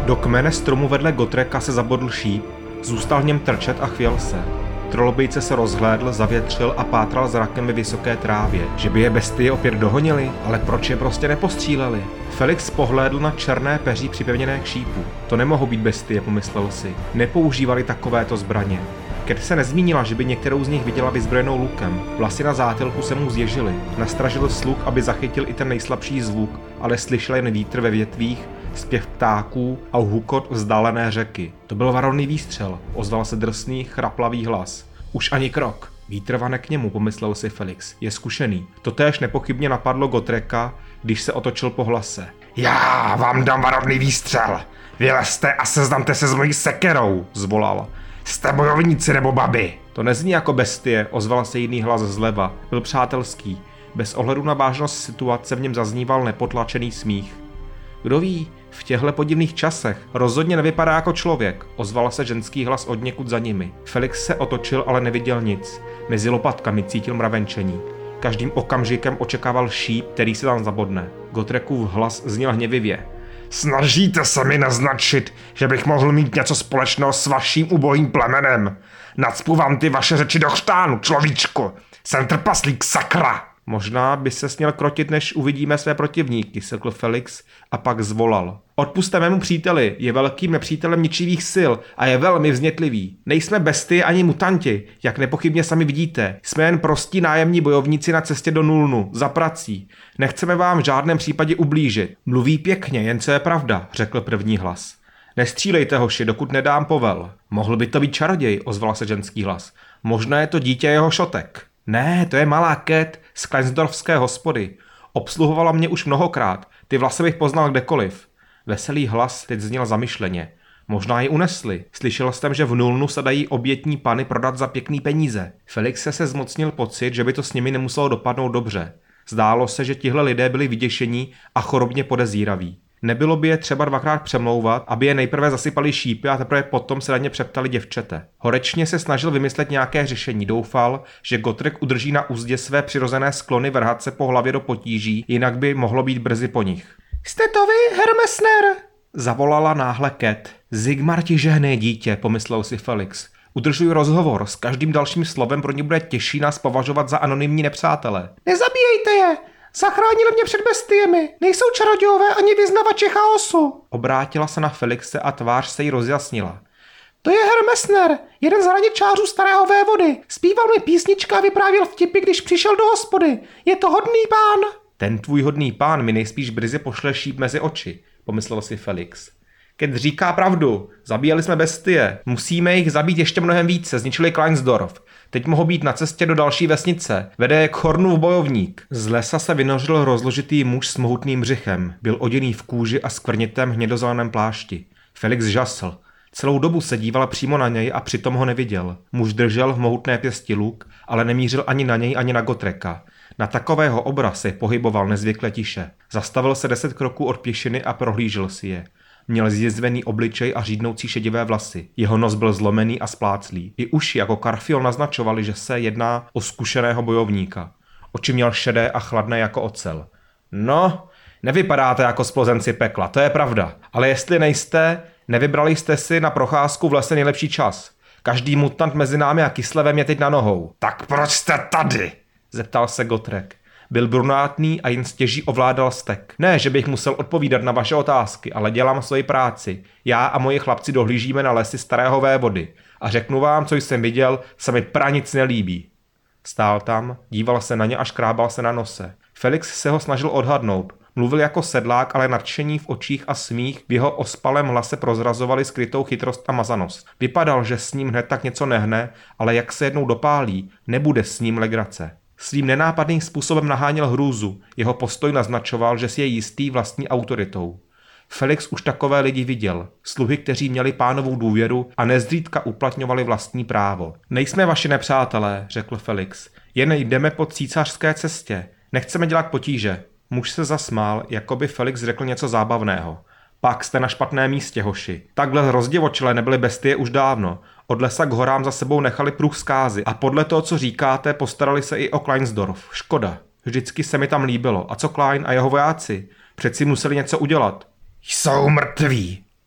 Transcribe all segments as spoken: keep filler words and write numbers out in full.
Do kmene stromu vedle Gottreka se zabodl šíp, zůstal v něm trčet a chvěl se. Trolobejce se rozhlédl, zavětřil a pátral zrakem ve vysoké trávě. Že by je bestie opět dohonili, ale proč je prostě nepostříleli? Felix pohlédl na černé peří připevněné k šípu. To nemohou být bestie, pomyslel si. Nepoužívali takovéto zbraně. Cat se nezmínila, že by některou z nich viděla vyzbrojenou lukem. Vlasy na zátilku se mu zježily. Nastražil sluk, aby zachytil i ten nejslabší zvuk, ale slyšel jen vítr ve větvích, zpěv ptáků a hukot vzdálené řeky. To byl varovný výstřel, ozval se drsný, chraplavý hlas. Už ani krok. Vítr vane k němu, pomyslel si Felix. Je zkušený. Totéž nepochybně napadlo Gottreka, když se otočil po hlase. Já vám dám varovný výstřel. Vylezte a seznamte se s mojí sekerou, zvolal. Jste bojovníci nebo babi? To nezní jako bestie, ozval se jiný hlas zleva. Byl přátelský. Bez ohledu na vážnost situace v něm zazníval nepotlačený smích. Kdo ví, v těchto podivných časech rozhodně nevypadá jako člověk, ozval se ženský hlas odněkud za nimi. Felix se otočil, ale neviděl nic. Mezi lopatkami cítil mravenčení. Každým okamžikem očekával šíp, který se tam zabodne. Gottrekův hlas zněl hněvivě. Snažíte se mi naznačit, že bych mohl mít něco společného s vaším ubohým plemenem. Nacpu vám ty vaše řeči do chřtánu, človíčku. Jsem trpaslík, sakra. Možná by se směl krotit, než uvidíme své protivníky, řekl Felix a pak zvolal. Odpusťte mému příteli, je velkým nepřítelem ničivých sil a je velmi vznětlivý. Nejsme bestie ani mutanti, jak nepochybně sami vidíte. Jsme jen prostí nájemní bojovníci na cestě do Nulnu, za prací. Nechceme vám v žádném případě ublížit. Mluví pěkně, jen co je pravda, řekl první hlas. Nestřílejte, hoši, dokud nedám povel. Mohl by to být čaroděj, ozval se ženský hlas. Možná je to dítě jeho šotek. Ne, to je malá Cat z Kleinsdorfské hospody. Obsluhovala mě už mnohokrát, ty vlasy bych poznal kdekoliv. Veselý hlas teď zněl zamyšleně. Možná ji unesli. Slyšel jsem, že v Nulnu se dají obětní pany prodat za pěkný peníze. Felixe se zmocnil pocit, že by to s nimi nemuselo dopadnout dobře. Zdálo se, že tihle lidé byli vyděšení a chorobně podezíraví. Nebylo by je třeba dvakrát přemlouvat, aby je nejprve zasypali šípy a teprve potom se na ně přeptali děvčete. Horečně se snažil vymyslet nějaké řešení, doufal, že Gottrek udrží na úzdě své přirozené sklony vrhat se po hlavě do potíží, jinak by mohlo být brzy po nich. Jste to vy, Herr Messner? Zavolala náhle Cat. Sigmar ti žehnej, dítě, pomyslel si Felix. Udržuj rozhovor, s každým dalším slovem pro ně bude těžší nás považovat za anonymní nepřátele. Nezabíjejte je! Zachránili mě před bestiemi. Nejsou čarodějové ani vyznavači chaosu. Obrátila se na Felixe a tvář se jí rozjasnila. To je Herr Messner, jeden z hraničářů starého vévody. Zpíval mi písnička a vyprávěl vtipy, když přišel do hospody. Je to hodný pán. Ten tvůj hodný pán mi nejspíš brzy pošle šíp mezi oči, pomyslel si Felix. Cat říká pravdu, zabíjeli jsme bestie, musíme jich zabít ještě mnohem více, zničili Kleinsdorf. Teď mohou být na cestě do další vesnice, vede je k Hornův bojovník. Z lesa se vynořil rozložitý muž s mohutným břichem, byl oděný v kůži a skvrnitém hnědozeleném plášti. Felix žasl. Celou dobu se dívala přímo na něj a přitom ho neviděl. Muž držel v mohutné pěsti luk, ale nemířil ani na něj, ani na Gottreka. Na takového obraz se pohyboval nezvykle tiše. Zastavil se deset kroků od pěšiny a prohlížel si je. Měl zjezvený obličej a řídnoucí šedivé vlasy. Jeho nos byl zlomený a spláclý. I uši jako karfiol naznačovali, že se jedná o zkušeného bojovníka. Oči měl šedé a chladné jako ocel. No, nevypadáte jako splozenci pekla, to je pravda. Ale jestli nejste, nevybrali jste si na procházku v lese nejlepší čas. Každý mutant mezi námi a Kislevem je teď na nohou. Tak proč jste tady? Zeptal se Gottrek. Byl brunátný a jen stěží ovládal stek. Ne, že bych musel odpovídat na vaše otázky, ale dělám svoji práci. Já a moji chlapci dohlížíme na lesy starého vévody. A řeknu vám, co jsem viděl, se mi pranic nelíbí. Stál tam, díval se na ně a škrábal se na nose. Felix se ho snažil odhadnout. Mluvil jako sedlák, ale nadšení v očích a smích v jeho ospalém hlase prozrazovali skrytou chytrost a mazanost. Vypadal, že s ním hned tak něco nehne, ale jak se jednou dopálí, nebude s ním legrace. Svým nenápadným způsobem naháněl hrůzu, jeho postoj naznačoval, že si je jistý vlastní autoritou. Felix už takové lidi viděl, sluhy, kteří měli pánovou důvěru a nezřídka uplatňovali vlastní právo. Nejsme vaši nepřátelé, řekl Felix, jen jdeme po císařské cestě, nechceme dělat potíže. Muž se zasmál, jako by Felix řekl něco zábavného. Pak jste na špatném místě, hoši. Takhle rozdivočilé nebyly bestie už dávno. Od lesa k horám za sebou nechali pruh zkázy a podle toho, co říkáte, postarali se i o Kleinsdorf. Škoda. Vždycky se mi tam líbilo. A co Klein a jeho vojáci? Přeci museli něco udělat. Jsou mrtví,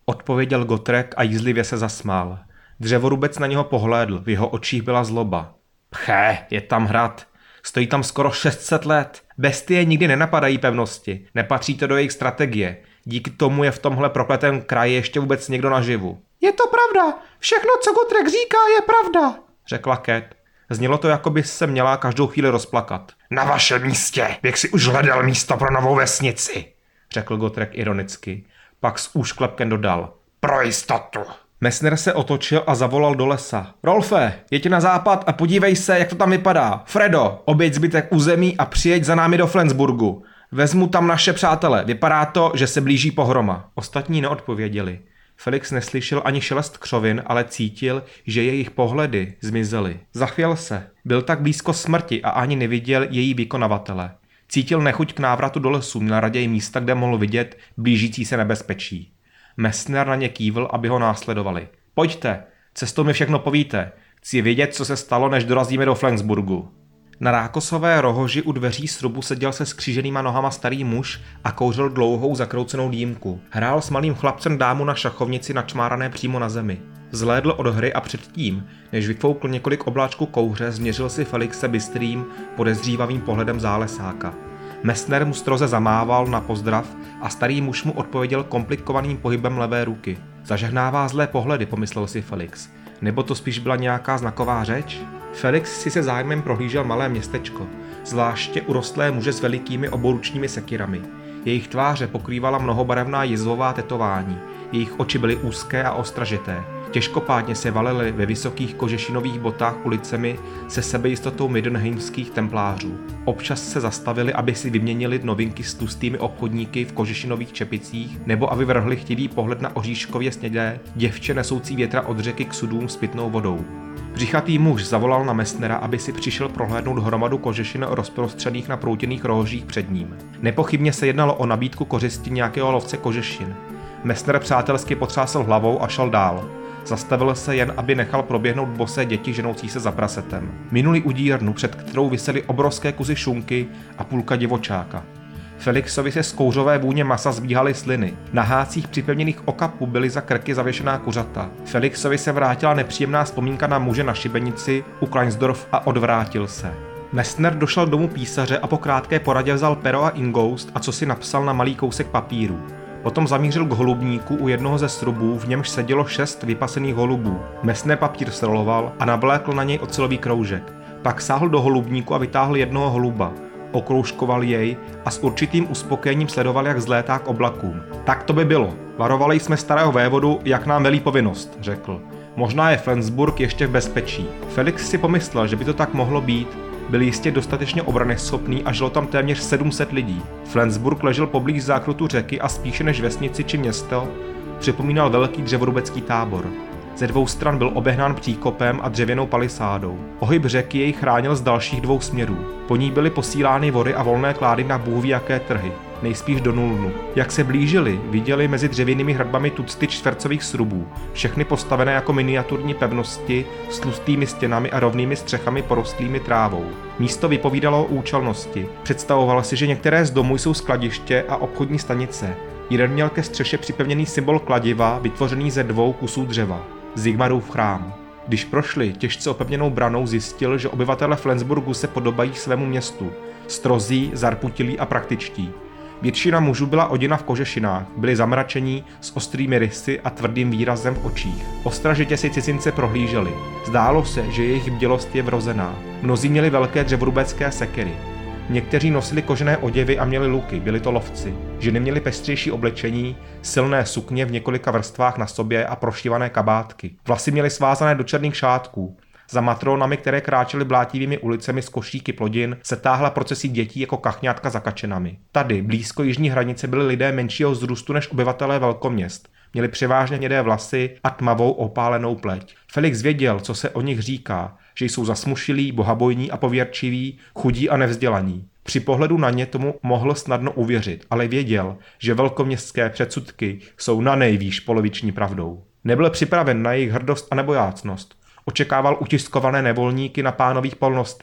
odpověděl Gotrek a jízlivě se zasmál. Dřevorubec na něho pohlédl, v jeho očích byla zloba. Pché, je tam hrad. Stojí tam skoro šest set let. Bestie nikdy nenapadají pevnosti, nepatří to do jejich strategie. Díky tomu je v tomhle prokletém kraji ještě vůbec někdo naživu. Je to pravda, všechno, co Gotrek říká, je pravda, řekla Cat. Znělo to, jako by se měla každou chvíli rozplakat. Na vašem místě bych si už hledal místo pro novou vesnici, řekl Gotrek ironicky. Pak s úšklepkem dodal. Pro jistotu. Messner se otočil a zavolal do lesa. Rolfe, jeď na západ a podívej se, jak to tam vypadá. Fredo, objeď zbytek území a přijeď za námi do Flensburgu. Vezmu tam naše přátele, vypadá to, že se blíží pohroma. Ostatní neodpověděli. Felix neslyšel ani šelest křovin, ale cítil, že jejich pohledy zmizely. Zachvěl se. Byl tak blízko smrti a ani neviděl její vykonavatele. Cítil nechuť k návratu do lesu, měl raději místa, kde mohl vidět blížící se nebezpečí. Messner na ně kývl, aby ho následovali. Pojďte, cestou mi všechno povíte. Chci vědět, co se stalo, než dorazíme do Flensburgu. Na rákosové rohoži u dveří srubu seděl se skříženýma nohama starý muž a kouřil dlouhou zakroucenou dýmku. Hrál s malým chlapcem dámu na šachovnici načmárané přímo na zemi. Zhlédl od hry a předtím, než vyfoukl několik obláčků kouře, změřil si Felixe bystrým, podezřívavým pohledem zálesáka. Messner mu stroze zamával na pozdrav a starý muž mu odpověděl komplikovaným pohybem levé ruky. Zažehnává zlé pohledy, pomyslel si Felix. Nebo to spíš byla nějaká znaková řeč? Felix si se zájmem prohlížel malé městečko, zvláště urostlé muže s velikými oboručními sekirami. Jejich tváře pokrývala mnohobarevná jizvová tetování, jejich oči byly úzké a ostražité. Těžkopádně se valily ve vysokých kožešinových botách ulicemi se sebejistotou middenheimských templářů. Občas se zastavili, aby si vyměnili novinky s tlustými obchodníky v kožešinových čepicích, nebo aby vrhli chtivý pohled na oříškově snědé děvče nesoucí větra od řeky k sudům s pitnou vodou. Břichatý muž zavolal na Messnera, aby si přišel prohlédnout hromadu kožešin rozprostřených na proutěných rohožích před ním. Nepochybně se jednalo o nabídku kořisti nějakého lovce kožešin. Messner přátelsky potřásl hlavou a šel dál. Zastavil se jen, aby nechal proběhnout bosé děti ženoucí se za prasetem. Minuli udírnu, před kterou visely obrovské kusy šunky a půlka divočáka. Felixovi se z kouřové vůně masa zbíhaly sliny. Na hácích připevněných okapů byly za krky zavěšená kuřata. Felixovi se vrátila nepříjemná vzpomínka na muže na šibenici u Kleinsdorf a odvrátil se. Messner došel domů písaře a po krátké poradě vzal pero a ingoust a co si napsal na malý kousek papíru. Potom zamířil k holubníku u jednoho ze srubů, v němž sedělo šest vypasených holubů. Messner papír sroloval a navlékl na něj ocelový kroužek. Pak sáhl do holubníku a vytáhl jednoho holuba. Okroužkoval jej a s určitým uspokojením sledoval, jak zlétá k oblakům. Tak to by bylo. Varovali jsme starého vévodu, jak nám velí povinnost, řekl. Možná je Flensburg ještě v bezpečí. Felix si pomyslel, že by to tak mohlo být. Byl jistě dostatečně obranyschopný a žilo tam téměř sedm set lidí. Flensburg ležel poblíž zákrutu řeky a spíše než vesnici či město připomínal velký dřevorubecký tábor. Ze dvou stran byl obehnán příkopem a dřevěnou palisádou. Ohyb řeky jej chránil z dalších dvou směrů. Po ní byly posílány vody a volné klády na bůhvíjaké trhy, nejspíš do Nulnu. Jak se blížili, viděli mezi dřevěnými hradbami tucty čtvercových srubů, všechny postavené jako miniaturní pevnosti s tlustými stěnami a rovnými střechami porostlými trávou. Místo vypovídalo o účelnosti. Představoval si, že některé z domů jsou skladiště a obchodní stanice. Jeden měl ke střeše připevněný symbol kladiva, vytvořený ze dvou kusů dřeva. Zigmarův chrám. Když prošli těžce opevněnou branou, zjistil, že obyvatele Flensburgu se podobají svému městu. Strozí, zarputilí a praktičtí. Většina mužů byla oděna v kožešinách, byli zamračení s ostrými rysy a tvrdým výrazem v očích. Ostražitě si cizince prohlíželi. Zdálo se, že jejich bdělost je vrozená. Mnozí měli velké dřevorubecké sekery. Někteří nosili kožené oděvy a měli luky, byli to lovci. Ženy měly pestřejší oblečení, silné sukně v několika vrstvách na sobě a prošívané kabátky. Vlasy měly svázané do černých šátků. Za matronami, které kráčely blátivými ulicemi z košíky plodin, se táhla procesí dětí jako kachňátka za kačenami. Tady, blízko jižní hranice, byli lidé menšího vzrůstu než obyvatelé velkoměst. Měli převážně hnědé vlasy a tmavou opálenou pleť. Felix věděl, co se o nich říká, že jsou zasmušilí, bohabojní a pověrčiví, chudí a nevzdělaní. Při pohledu na ně tomu mohl snadno uvěřit, ale věděl, že velkoměstské předsudky jsou na nejvýš poloviční pravdou. Nebyl připraven na jejich hrdost a nebojácnost. Očekával utiskované nevolníky na pánových polnostech,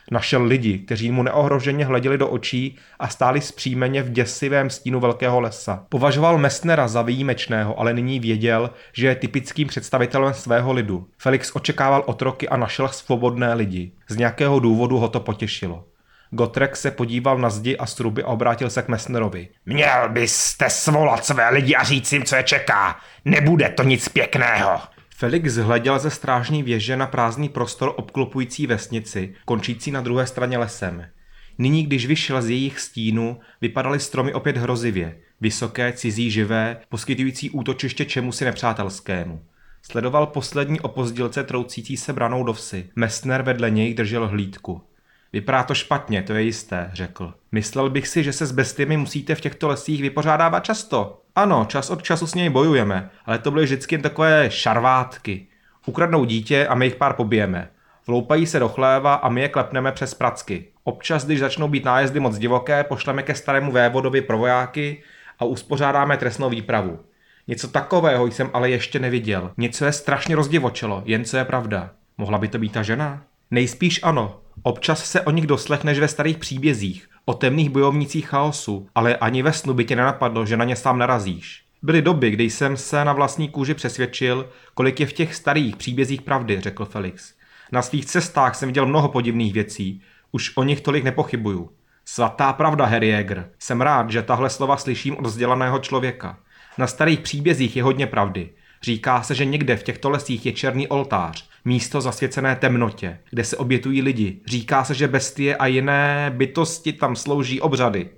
Našel lidi, kteří mu neohroženě hleděli do očí a stáli zpříjmeně v děsivém stínu velkého lesa. Považoval Messnera za výjimečného, ale nyní věděl, že je typickým představitelem svého lidu. Felix očekával otroky a našel svobodné lidi. Z nějakého důvodu ho to potěšilo. Gotrek se podíval na zdi a struby a obrátil se k Messnerovi. Měl byste svolat své lidi a říct jim, co je čeká. Nebude to nic pěkného. Felix hleděl ze strážní věže na prázdný prostor obklopující vesnici, končící na druhé straně lesem. Nyní, když vyšel z jejich stínu, vypadaly stromy opět hrozivě. Vysoké, cizí, živé, poskytující útočiště čemusi nepřátelskému. Sledoval poslední opozdilce troucící se branou do vsi. Messner vedle něj držel hlídku. Vypadá to špatně, to je jisté, řekl. Myslel bych si, že se s bestiemi musíte v těchto lesích vypořádávat často. Ano, čas od času s něj bojujeme, ale to byly vždycky jen takové šarvátky. Ukradnou dítě a my jich pár pobijeme. Vloupají se do chléva a my je klepneme přes pracky. Občas, když začnou být nájezdy moc divoké, pošleme ke starému vévodovi pro vojáky a uspořádáme trestnou výpravu. Něco takového jsem ale ještě neviděl. Něco je strašně rozdivočelo, jen co je pravda. Mohla by to být ta žena? Nejspíš ano. Občas se o nich doslechneš ve starých příbězích, o temných bojovnících chaosu, ale ani ve snu by tě nenapadlo, že na ně sám narazíš. Byly doby, kdy jsem se na vlastní kůži přesvědčil, kolik je v těch starých příbězích pravdy, řekl Felix. Na svých cestách jsem viděl mnoho podivných věcí, už o nich tolik nepochybuju. Svatá pravda, Herr Jäger. Jsem rád, že tahle slova slyším od vzdělaného člověka. Na starých příbězích je hodně pravdy. Říká se, že někde v těchto lesích je černý oltář, místo zasvěcené temnotě, kde se obětují lidi. Říká se, že bestie a jiné bytosti tam slouží obřady.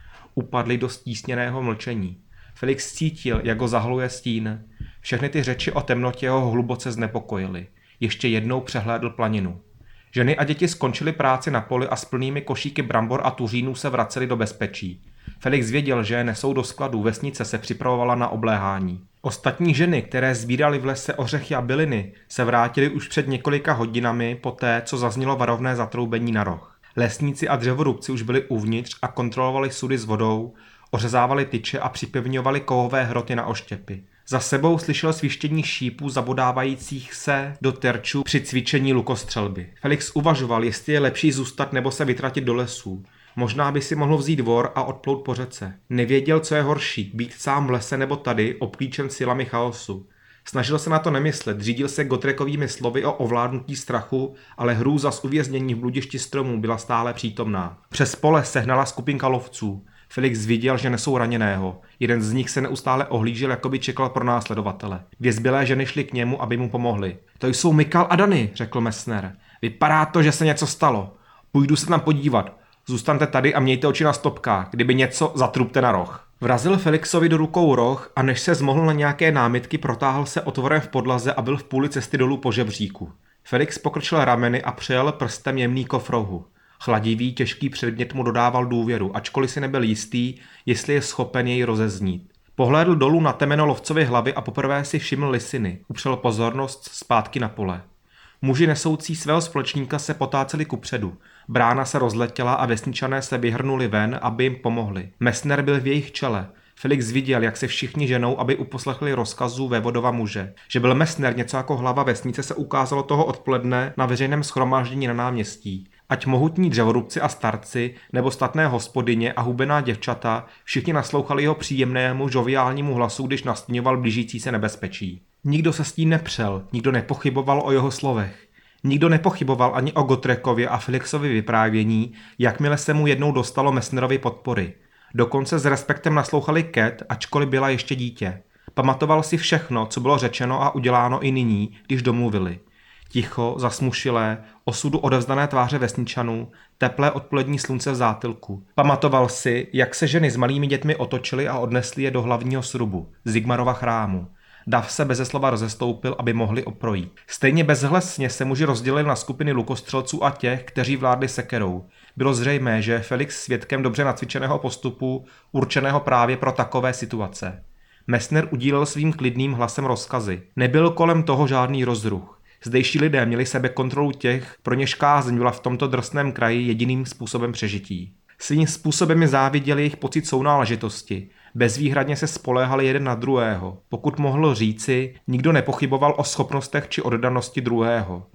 Upadli do stísněného mlčení. Felix cítil, jak ho zahluje stín. Všechny ty řeči o temnotě ho hluboce znepokojily. Ještě jednou přehlédl planinu. Ženy a děti skončily práci na poli a s plnými košíky brambor a tuřínů se vraceli do bezpečí. Felix věděl, že je nesou do skladů, vesnice se připravovala na obléhání. Ostatní ženy, které sbíraly v lese ořechy a byliny, se vrátily už před několika hodinami poté, co zaznělo varovné zatroubení na roh. Lesníci a dřevorubci už byli uvnitř a kontrolovali sudy s vodou, ořezávali tyče a připevňovali kovové hroty na oštěpy. Za sebou slyšel svištění šípů zabodávajících se do terčů při cvičení lukostřelby. Felix uvažoval, jestli je lepší zůstat nebo se vytratit do lesů. Možná by si mohl vzít vor a odplout po řece. Nevěděl, co je horší, být sám v lese nebo tady, obklíčen silami chaosu. Snažil se na to nemyslet, řídil se Gotrekovými slovy o ovládnutí strachu, ale hrůza z uvěznění v bludišti stromů byla stále přítomná. Přes pole sehnala skupinka lovců. Felix viděl, že nesou raněného. Jeden z nich se neustále ohlížel, jako by čekal pro následovatele. Dvě zbylé ženy šly k němu, aby mu pomohly. To jsou Mikal a Dany, řekl Messner. Vypadá to, že se něco stalo. Půjdu se tam podívat. Zůstaňte tady a mějte oči na stopkách. Kdyby něco, zatrubte na roh. Vrazil Felixovi do rukou roh a než se zmohl na nějaké námitky, protáhl se otvorem v podlaze a byl v půli cesty dolů po žebříku. Felix pokrčil rameny a přejel prstem jemný kov rohu. Chladivý, těžký předmět mu dodával důvěru, ačkoliv si nebyl jistý, jestli je schopen jej rozeznít. Pohlédl dolů na temeno lovcovy hlavy a poprvé si všiml lisiny. Upřel pozornost zpátky na pole. Muži nesoucí svého společníka se potáceli kupředu. Brána se rozletěla a vesničané se vyhrnuli ven, aby jim pomohli. Messner byl v jejich čele. Felix viděl, jak se všichni ženou, aby uposlechli rozkazů vévodova muže. Že byl Messner něco jako hlava vesnice, se ukázalo toho odpoledne na veřejném shromáždění na náměstí. Ať mohutní dřevorubci a starci, nebo statné hospodyně a hubená děvčata, všichni naslouchali jeho příjemnému, žoviálnímu hlasu, když nastíňoval blížící se nebezpečí. Nikdo se s tím nepřel, nikdo nepochyboval o jeho slovech. Nikdo nepochyboval ani o Gotrekově a Felixově vyprávění, jakmile se mu jednou dostalo Messnerovy podpory. Dokonce s respektem naslouchali Cat, ačkoliv byla ještě dítě. Pamatoval si všechno, co bylo řečeno a uděláno i nyní, když domluvili. Ticho, zasmušilé, osudu odevzdané tváře vesničanů, teplé odpolední slunce v zátilku. Pamatoval si, jak se ženy s malými dětmi otočily a odnesly je do hlavního srubu, Zigmarova chrámu. Dav se beze slova rozestoupil, aby mohli oprojít. Stejně bezhlesně se muži rozdělili na skupiny lukostřelců a těch, kteří vládli sekerou. Bylo zřejmé, že Felix svědkem dobře nacvičeného postupu, určeného právě pro takové situace. Messner udílel svým klidným hlasem rozkazy. Nebyl kolem toho žádný rozruch. Zdejší lidé měli sebekontrolu těch, pro něž kázeň byla v tomto drsném kraji jediným způsobem přežití. Svým způsobem je záviděli jejich pocit sounáležitosti. Bezvýhradně se spoléhali jeden na druhého. Pokud mohl říci, nikdo nepochyboval o schopnostech či oddanosti druhého.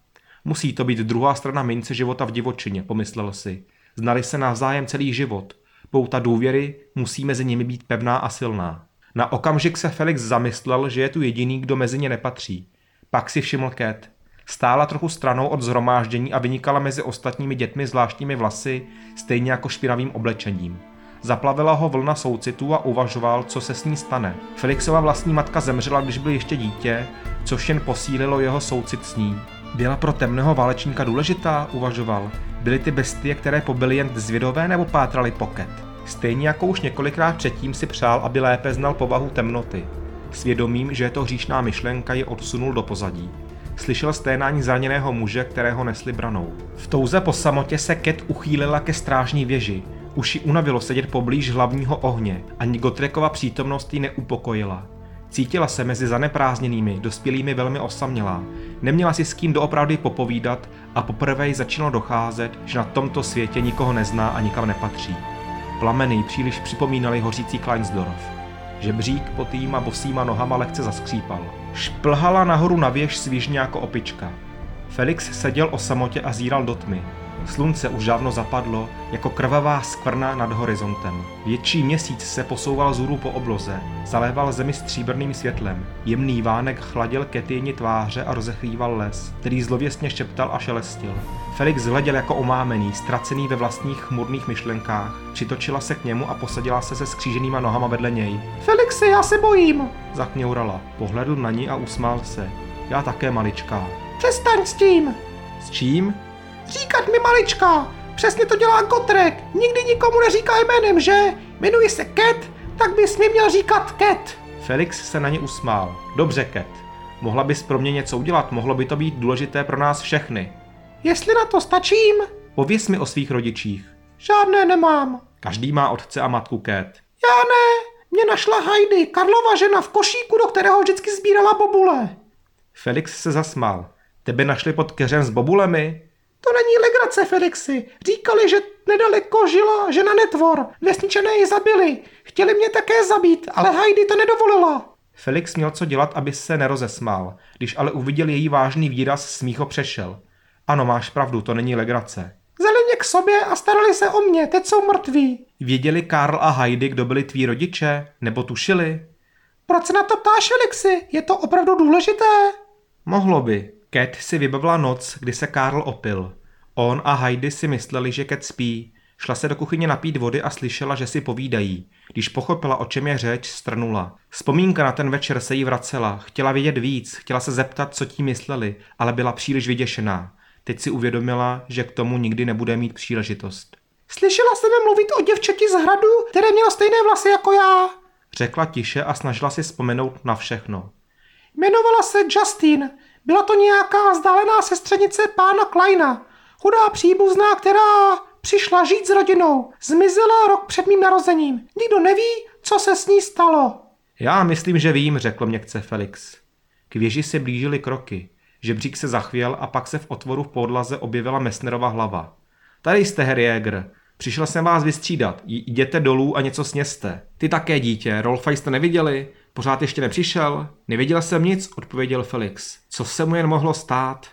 Musí to být druhá strana mince života v divočině, pomyslel si. Znali se navzájem celý život. Pouta důvěry musí mezi nimi být pevná a silná. Na okamžik se Felix zamyslel, že je tu jediný, kdo mezi ně nepatří. Pak si všiml Cat. Stála trochu stranou od shromáždění a vynikala mezi ostatními dětmi zvláštními vlasy, stejně jako špinavým oblečením. Zaplavila ho vlna soucitu a uvažoval, co se s ní stane. Felixova vlastní matka zemřela, když byl ještě dítě, což jen posílilo jeho soucit s ní. Byla pro temného válečníka důležitá, uvažoval. Byly ty bestie, které pobily jen zvědové nebo pátrali po Cat. Stejně jako už několikrát předtím si přál, aby lépe znal povahu temnoty. Svědomím, že je to hříšná myšlenka, je odsunul do pozadí. Slyšel sténání zraněného muže, kterého nesli branou. V touze po samotě se Cat uchýlila ke strážní věži. Už jí unavilo sedět poblíž hlavního ohně, ani Gottrekova přítomnost jí neupokojila. Cítila se mezi zaneprázdněnými, dospělými velmi osamělá. Neměla si s kým doopravdy popovídat a poprvé jí začalo docházet, že na tomto světě nikoho nezná a nikam nepatří. Plameny jí příliš připomínaly hořící Kleinsdorf. Žebřík pod jejíma bosýma nohama lehce zaskřípal. Šplhala nahoru na věž svižně jako opička. Felix seděl o samotě a zíral do tmy. Slunce už dávno zapadlo, jako krvavá skvrna nad horizontem. Větší měsíc se posouval vzhůru po obloze, zaléval zemi stříbrným světlem. Jemný vánek chladil Katyni tváře a rozechlíval les, který zlověstně šeptal a šelestil. Felix hleděl jako omámený, ztracený ve vlastních chmurných myšlenkách. Přitočila se k němu a posadila se se skříženýma nohama vedle něj. Felixi, já se bojím, zakňourala. Pohledl na ní a usmál se. Já také, maličká. Přestaň s tím. S čím? Říkat mi maličká, přesně to dělá Gottrek, nikdy nikomu neříká jménem, že? Jmenuji se Cat, tak bys mi měl říkat Cat. Felix se na ně usmál. Dobře, Cat. Mohla bys pro mě něco udělat, mohlo by to být důležité pro nás všechny. Jestli na to stačím? Pověz mi o svých rodičích. Žádné nemám. Každý má otce a matku, Cat. Já ne, mě našla Heidi, Karlova žena v košíku, do kterého vždycky sbírala bobule. Felix se zasmál. Tebe našli pod keřem s bobulemi? To není legrace, Felixi. Říkali, že nedaleko žila žena netvor. Vesničané ji zabili. Chtěli mě také zabít, ale Heidi to nedovolila. Felix měl co dělat, aby se nerozesmál. Když ale uviděl její vážný výraz, smích ho přešel. Ano, máš pravdu, to není legrace. Vzali mě k sobě a starali se o mě, teď jsou mrtví. Věděli Karl a Heidi, kdo byli tví rodiče? Nebo tušili? Proč se na to ptáš, Felixi? Je to opravdu důležité? Mohlo by. Cat si vybavila noc, kdy se Karl opil. On a Heidi si mysleli, že Cat spí. Šla se do kuchyně napít vody a slyšela, že si povídají. Když pochopila, o čem je řeč, strnula. Vzpomínka na ten večer se jí vracela. Chtěla vědět víc, chtěla se zeptat, co tím mysleli, ale byla příliš vyděšená. Teď si uvědomila, že k tomu nikdy nebude mít příležitost. Slyšela jsem mluvit o děvčeti z hradu, které mělo stejné vlasy jako já. Řekla tiše a snažila si vzpomenout na všechno. Jmenovala se Justine. Byla to nějaká vzdálená sestřenice pána Kleina. Chudá příbuzná, která přišla žít s rodinou. Zmizela rok před mým narozením. Nikdo neví, co se s ní stalo. Já myslím, že vím, řekl měkce Felix. K věži se blížily kroky. Žebřík se zachvěl a pak se v otvoru v podlaze objevila Messnerova hlava. Tady jste, Herr Jäger. Přišel jsem vás vystřídat. Jděte dolů a něco sněste. Ty také, dítě. Rolfa jste neviděli? Pořád ještě nepřišel? Neviděl jsem nic, odpověděl Felix. Co se mu jen mohlo stát?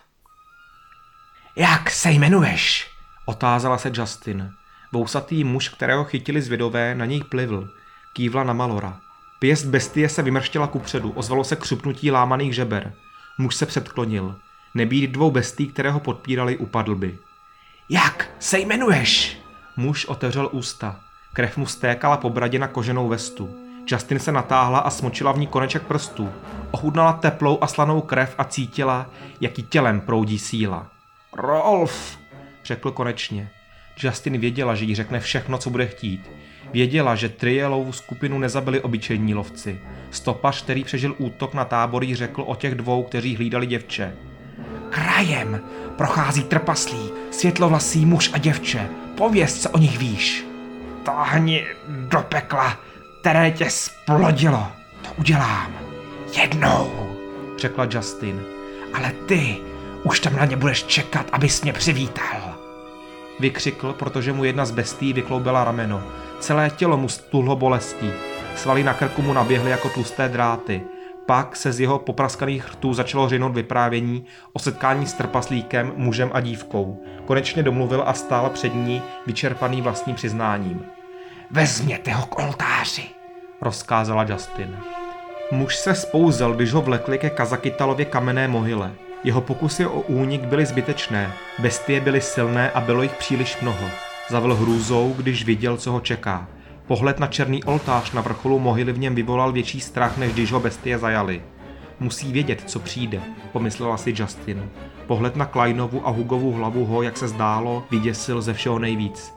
Jak se jmenuješ? Otázala se Justin. Vousatý muž, kterého chytili zvědové, na něj plivl. Kývla na Malora. Pěst bestie se vymrštila kupředu, ozvalo se křupnutí lámaných žeber. Muž se předklonil. Nebýt dvou bestí, které ho podpírali, upadl by. Jak se jmenuješ? Muž otevřel ústa. Krev mu stékala po bradě na koženou vestu. Justin se natáhla a smočila v ní koneček prstů. Ochutnala teplou a slanou krev a cítila, jaký tělem proudí síla. Rolf, řekl konečně. Justin věděla, že jí řekne všechno, co bude chtít. Věděla, že Trielovu skupinu nezabili obyčejní lovci. Stopař, který přežil útok na tábor, jí řekl o těch dvou, kteří hlídali děvče. Krajem prochází trpaslí, světlovlasý muž a děvče. Pověz, co o nich víš. Táhni do pekla, které tě splodilo. To udělám. Jednou, řekla Justin. Ale ty už tam na ně budeš čekat, abys mě přivítal. Vykřikl, protože mu jedna z bestií vykloubila rameno. Celé tělo mu stůhlo bolestí. Svaly na krku mu naběhly jako tlusté dráty. Pak se z jeho popraskaných rtů začalo řinout vyprávění o setkání s trpaslíkem, mužem a dívkou. Konečně domluvil a stál před ní, vyčerpaný vlastním přiznáním. Vezměte ho k oltáři, rozkázala Justin. Muž se spouzel, když ho vlekli ke Kazakitalově kamenné mohyle. Jeho pokusy o únik byly zbytečné, bestie byly silné a bylo jich příliš mnoho. Zavil hrůzou, když viděl, co ho čeká. Pohled na černý oltář na vrcholu mohyly v něm vyvolal větší strach, než když ho bestie zajali. Musí vědět, co přijde, pomyslela si Justin. Pohled na Kleinovu a Hugovu hlavu ho, jak se zdálo, vyděsil ze všeho nejvíc.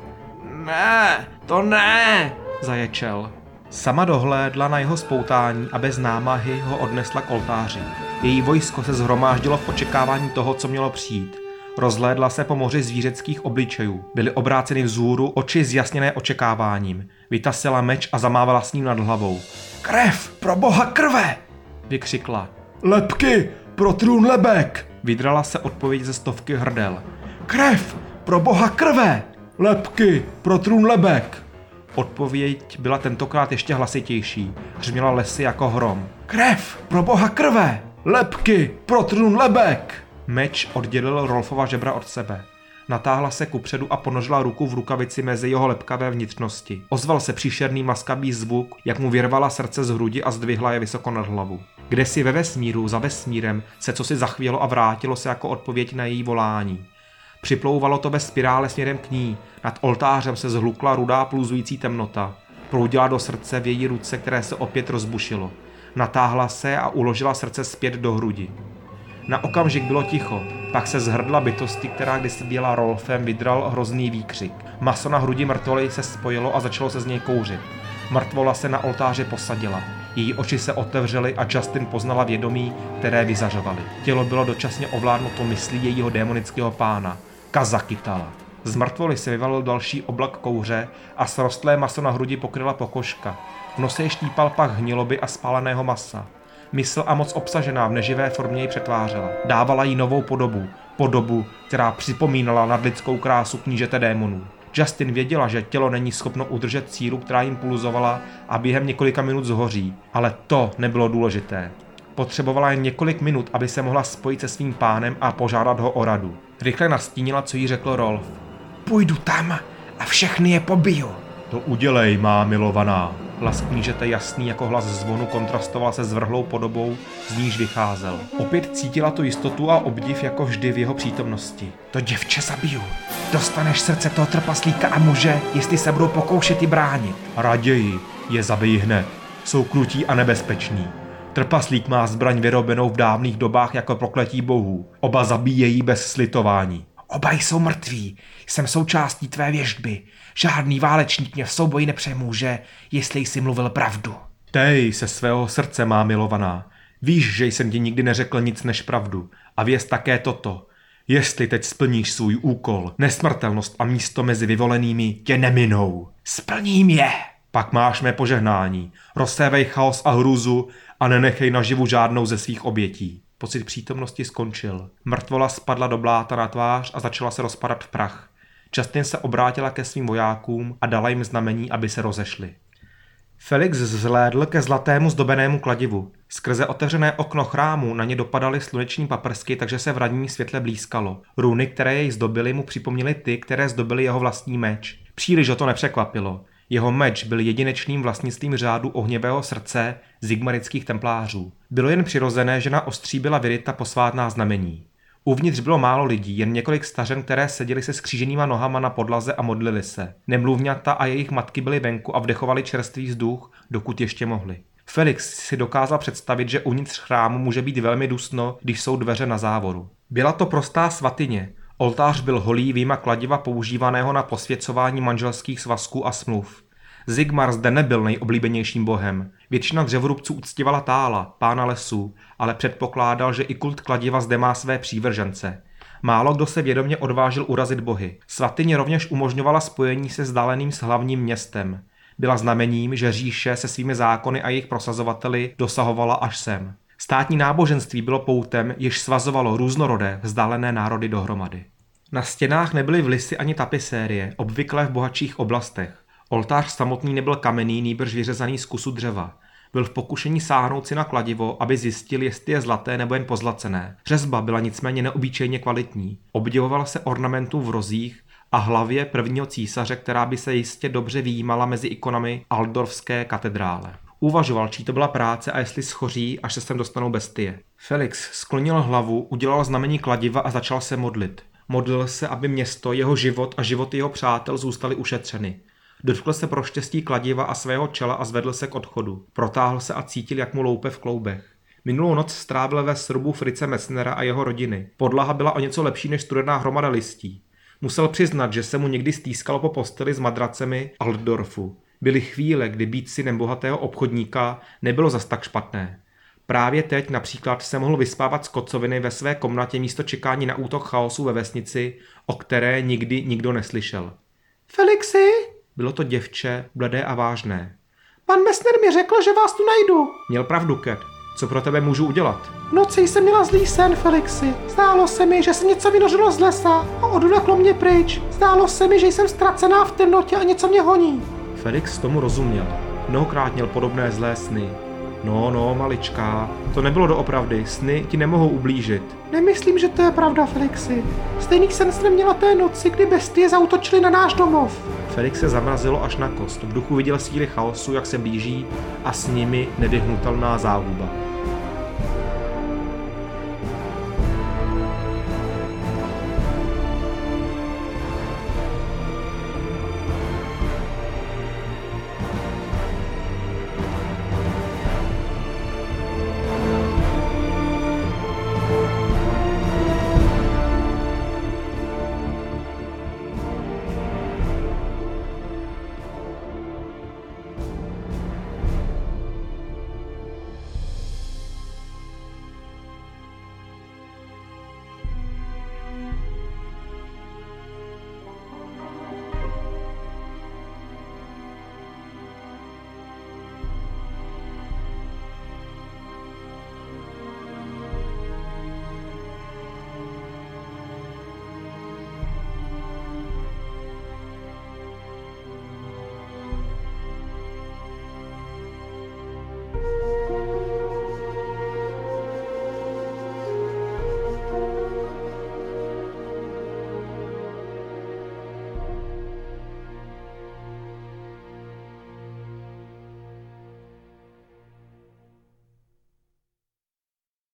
Ne, to ne, zaječel. Sama dohlédla na jeho spoutání a bez námahy ho odnesla k oltáři. Její vojsko se shromáždilo v očekávání toho, co mělo přijít. Rozhlédla se po moři zvířeckých obličejů. Byly obráceny vzhůru, oči zjasněné očekáváním. Vytasila meč a zamávala s ním nad hlavou. Krev, pro boha krve! Vykřikla. Lebky, pro trůn lebek! Vydrala se odpověď ze stovky hrdel. Krev, pro boha krve! Lebky, pro trůn lebek! Odpověď byla tentokrát ještě hlasitější. Hřměla lesy jako hrom. Krev, pro boha krve! Lebky, pro trůn lebek! Meč oddělil Rolfova žebra od sebe. Natáhla se kupředu a ponožila ruku v rukavici mezi jeho lepkavé vnitřnosti. Ozval se příšerný maskavý zvuk, jak mu vyrvala srdce z hrudi a zdvihla je vysoko nad hlavu. Kdesi ve vesmíru, za vesmírem, se cosi zachvělo a vrátilo se jako odpověď na její volání. Připlouvalo to ve spirále směrem k ní, nad oltářem se zhlukla rudá pluzující temnota. Proudila do srdce v její ruce, které se opět rozbušilo. Natáhla se a uložila srdce zpět do hrudi. Na okamžik bylo ticho, pak se zhrdla bytosti, která kdysi byla Rolfem, vydral hrozný výkřik. Maso na hrudi mrtvoly se spojilo a začalo se z něj kouřit. Mrtvola se na oltáři posadila. Její oči se otevřely a Justin poznala vědomí, které vyzařovaly. Tělo bylo dočasně ovládnuto myslí jejího démonického pána, Kazakitala. Z mrtvoly se vyvalil další oblak kouře a srostlé maso na hrudi pokryla pokožka. V nose štípal pach hniloby a spáleného masa. Mysl a moc obsažená v neživé formě ji přetvářela. Dávala jí novou podobu. Podobu, která připomínala nadlidskou krásu knížete démonů. Justin věděla, že tělo není schopno udržet sílu, která jim pulzovala a během několika minut zhoří. Ale to nebylo důležité. Potřebovala jen několik minut, aby se mohla spojit se svým pánem a požádat ho o radu. Rychle nastínila, co jí řekl Rolf. Půjdu tam a všechny je pobiju. To udělej, má milovaná. Hlas knížete jasný jako hlas zvonu kontrastoval se zvrhlou podobou, z níž vycházel. Opět cítila tu jistotu a obdiv jako vždy v jeho přítomnosti. To děvče zabiju. Dostaneš srdce toho trpaslíka a muže, jestli se budou pokoušet i bránit. Raději je zabij hned. Jsou krutí a nebezpeční. Trpaslík má zbraň vyrobenou v dávných dobách jako prokletí bohů. Oba zabíjejí bez slitování. Oba jsou mrtví. Jsem součástí tvé věštby. Žádný válečník mě v souboji nepřemůže, jestli jsi mluvil pravdu. Tej se svého srdce, má milovaná. Víš, že jsem ti nikdy neřekl nic než pravdu. A věz také toto. Jestli teď splníš svůj úkol, nesmrtelnost a místo mezi vyvolenými tě neminou. Splním je. Pak máš mé požehnání. Rozsévej chaos a hrůzu a nenechej naživu žádnou ze svých obětí. Pocit přítomnosti skončil. Mrtvola spadla do bláta na tvář a začala se rozpadat v prach. Justin se obrátila ke svým vojákům a dala jim znamení, aby se rozešli. Felix vzhlédl ke zlatému zdobenému kladivu. Skrze otevřené okno chrámu na ně dopadaly sluneční paprsky, takže se v ranním světle blízkalo. Runy, které jej zdobily, mu připomněly ty, které zdobily jeho vlastní meč. Příliš ho to nepřekvapilo. Jeho meč byl jedinečným vlastnictvím řádu ohněvého srdce zigmarických templářů. Bylo jen přirozené, že na ostří byla vyryta posvátná znamení. Uvnitř bylo málo lidí, jen několik stařen, které seděly se skříženýma nohama na podlaze a modlili se. Nemluvňata a jejich matky byly venku a vdechovali čerstvý vzduch, dokud ještě mohli. Felix si dokázal představit, že uvnitř chrámu může být velmi dusno, když jsou dveře na závoru. Byla to prostá svatyně. Oltář byl holý vyjma kladiva používaného na posvěcování manželských svazků a smluv. Zigmar zde nebyl nejoblíbenějším bohem. Většina dřevorubců uctívala Tála, pána lesů, ale předpokládal, že i kult kladiva zde má své přívržence. Málo kdo se vědomě odvážil urazit bohy. Svatyně rovněž umožňovala spojení se vzdáleným s hlavním městem. Byla znamením, že říše se svými zákony a jejich prosazovateli dosahovala až sem. Státní náboženství bylo poutem, jež svazovalo různorodé vzdálené národy dohromady. Na stěnách nebyly vlisy ani tapisérie, obvyklé v bohatších oblastech. Oltář samotný nebyl kamenný, nýbrž vyřezaný z kusu dřeva. Byl v pokušení sáhnout si na kladivo, aby zjistil, jestli je zlaté nebo jen pozlacené. Řezba byla nicméně neobyčejně kvalitní. Obdivoval se ornamentů v rozích a hlavě prvního císaře, která by se jistě dobře vyjímala mezi ikonami Altdorfské katedrále. Uvažoval, čí to byla práce a jestli schoří, až se sem dostanou bestie. Felix sklonil hlavu, udělal znamení kladiva a začal se modlit. Modlil se, aby město, jeho život a životy jeho přátel zůstaly ušetřeny. Dotkl se pro štěstí kladiva a svého čela a zvedl se k odchodu. Protáhl se a cítil, jak mu loupe v kloubech. Minulou noc strávil ve srubu Fritze Messnera a jeho rodiny. Podlaha byla o něco lepší než studená hromada listí. Musel přiznat, že se mu někdy stýskalo po posteli s madracemi Altdorfu. Byly chvíle, kdy být synem bohatého obchodníka nebylo zas tak špatné. Právě teď například se mohl vyspávat z kocoviny ve své komnatě místo čekání na útok chaosu ve vesnici, o které nikdy nikdo neslyšel. Felixi? Bylo to děvče, bledé a vážné. Pan Messner mi řekl, že vás tu najdu. Měl pravdu, Cat. Co pro tebe můžu udělat? V noci jsem měla zlý sen, Felixi. Zdálo se mi, že se něco vynořilo z lesa a odvleklo mě pryč. Zdálo se mi, že jsem ztracená v temnotě a něco mě honí. Felix tomu rozuměl. Mnohokrát měl podobné zlé sny. No, no, maličká, to nebylo doopravdy, sny ti nemohou ublížit. Nemyslím, že to je pravda, Felixi. Stejný sen jsem měla té noci, kdy bestie zaútočily na náš domov. Felix se zamrazilo až na kost. V duchu viděl síly chaosu, jak se blíží a s nimi nevyhnutelná záhuba.